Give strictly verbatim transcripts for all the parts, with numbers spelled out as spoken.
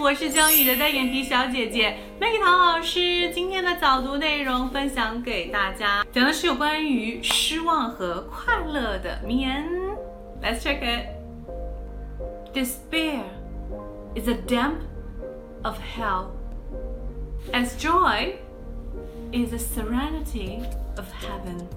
我是教你的单眼皮小姐姐Maggie唐老师。今天的早读内容分享给大家，讲的是有关于失望和快乐的名言。Let's check it. Despair is a damp of hell, as joy is the serenity of heaven.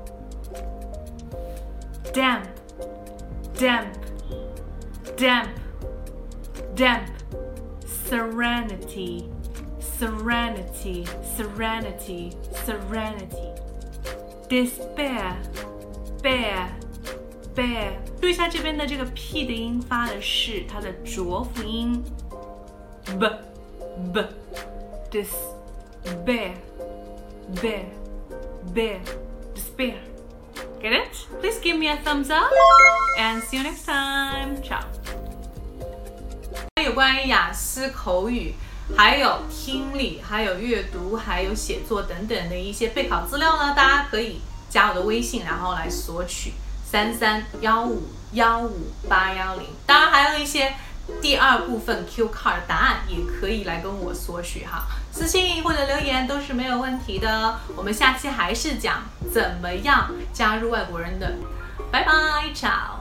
Damp, damp, damp, damp, serenity, serenity, serenity, serenity. Despair, bear, bear. 注意一下这边的这个 p 的音发的是它的浊辅音 b b despair bear bear despair. Get it? Please give me a thumbs up and see you next time. Ciao. 有关于雅思口语还有听力还有阅读还有写作等等的一些备考资料呢，大家可以加我的微信然后来索取三三一五一五八一零。当然还有一些第二部分 Q card 答案也可以来跟我索取哈，私信或者留言都是没有问题的。我们下期还是讲怎么样加入外国人的。拜拜，ciao。